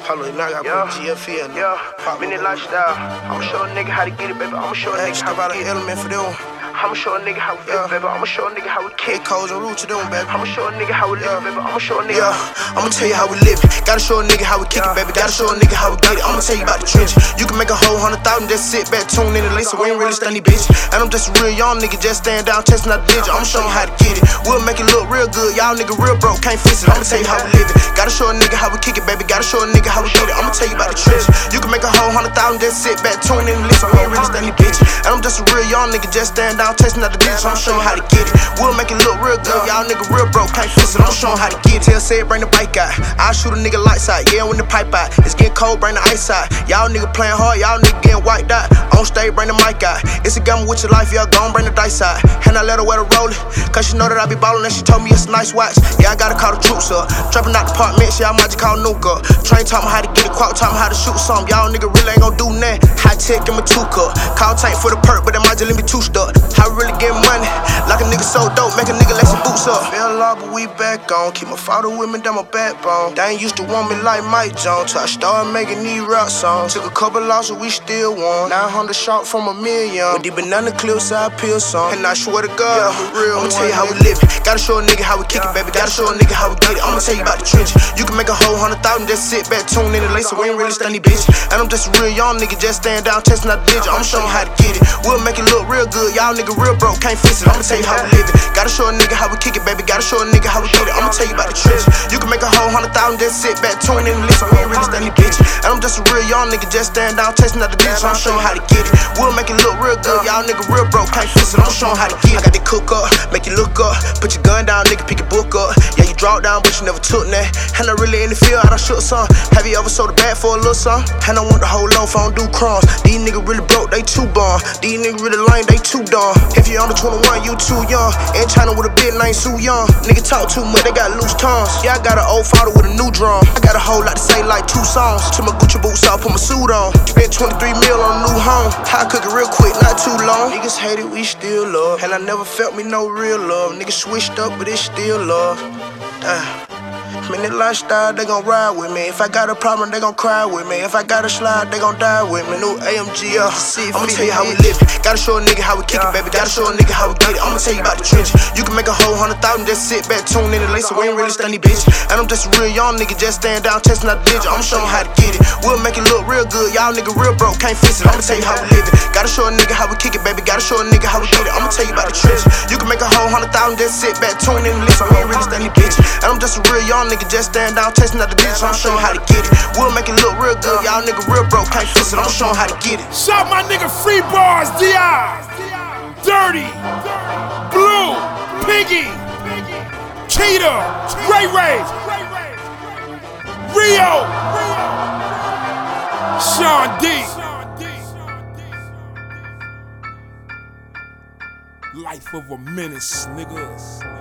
Hold on, now I gotta put GFE in there. Minute lifestyle. I'ma show a nigga how to get it, baby. I'ma show a nigga how to get it. Element for them. I'ma show a nigga how we live, baby. I'ma show a nigga how we kick. Codes and roots to them, baby. I'ma show a nigga how we live, baby. I'ma show a nigga. I'ma tell you how we live. Gotta show a nigga how we kick it, baby. Gotta show a nigga how we get it. I'ma tell you about the trench. You can make a whole 100,000, just sit back, tune in and listen. We ain't really stunny, bitch. And I'm just a real young nigga, just stand down, testing out the digit. I'ma show 'em how to get it. We'll make it look real good. Y'all nigga real broke, can't fix it. I'ma tell you how we live it. Gotta show a nigga how we kick it, baby. Gotta show a nigga how we get it. I'ma tell you about the trench. You can make a whole 100,000, just sit back, tune in and listen. We ain't really stunny, bitch. And I'm just a real young nigga, just stand down, testing out the digit. I'ma show you how to get it. We'll make it look real good. Y'all nigga real broke, can't fix it. I'ma show 'em how to get it. Tell said bring the bike out. I'll shoot a nigga lights out. Yeah, when the pipe out. It's getting cold, bring the ice out. Y'all nigga playing hard, y'all nigga getting wiped out. On stage, bring the mic out. It's a gamble with your life, y'all gon' bring the dice out. And I let her wear the roller, cause she know that I be ballin' and she told me it's a nice watch. Yeah, I gotta call the troops up. Trapping out the apartments, yeah, I might just call Nuke up. Train taught me how to get it, Quack taught me how to shoot something. Y'all nigga really ain't gon' do nothing. High tech in my 2-cup. Call tank for the perk, but that might just let me too stuck. I really get money, like a nigga so dope, make a nigga lace his boots up. Fell off, but we back on. Keep my father with me, down my backbone. They ain't used to want me like Mike Jones, till I started making these rap songs. Took a couple losses, we still won. 900 shot from a million. With the banana clips, I peel some. And I swear to God, I'm a real I'ma tell you how we live it. Gotta show a nigga how we kick it, baby. Gotta show a nigga how we get it. I'ma tell you about the trench. You can make a whole 100,000, just sit back, tune in and listen. We ain't really stunny, bitch. And I'm just a real young nigga, just stand down, testing out the digit. I'ma show you how to get it. We'll make it look real good. Y'all nigga real broke, can't fix it. I'ma tell you how we live it. Gotta show a nigga how we kick it, baby. Gotta show a nigga how we get it. I'ma tell you about the trench. You can make a whole 100,000, just sit back, tune in and listen. We ain't really stunny, bitch. And I'm just a real young nigga, just stand down, testing out the digits. I'ma show you how to get it. We'll make it look real good. Y'all nigga real broke, can't fix it. I'ma show 'em how to get it. I got the cook up, make you look up. Put your gun down, nigga, pick your book up. Yeah, you draw it down, but you never took that. And I really in the field, I done shook some. Have you ever sold a bag for a little something? And I want the whole loaf, I don't do crumbs. These niggas really broke, they too bomb. These niggas really lame, they too dumb. If you under 21, you too young. In China with a big name, Su Young. Nigga talk too much, they got loose tongues. Yeah, I got an old father with a new drum. I got a whole lot to say, like 2 songs. Took my Gucci boots off, put my suit on. Spent 23 mil on a new home. I cook it real quick, not too long. Niggas hate it, we still love. And I never felt me no real love. Niggas switched up, but it's still love. Minute lifestyle, they gon' ride with me. If I got a problem, they gon' cry with me. If I got a slide, they gon' die with me. New AMG, I'ma tell you how we live it. Gotta show a nigga how we kick it, baby. Gotta show a nigga how we get it. I'ma tell you about the trench. You can make a whole 100,000, just sit back, tune in and listen. We ain't really stunny, bitch. And I'm just a real young nigga, just stand down, testing out the digit. I'ma show you how to get it. We'll make it look real good. Y'all nigga real broke, can't fix it. I'ma tell you how we live it. Gotta show a nigga how we kick it, baby. Gotta show a nigga how we get it. I'ma tell you about the trench. You can make a whole 100,000, just sit back, tune in and listen. We ain't really stunny, bitch. And I'm just a real young nigga, just stand down, testing out the digits. I'ma show you how to get it. We'll make it look real good. Y'all nigga real broke, can't fix it. I'ma show 'em how to get it. Shout my nigga Free Bars, D.I. Dirty, Blue, Piggy, Cheetah, Ray Ray, Rio, Sean D. Life of a menace, niggas.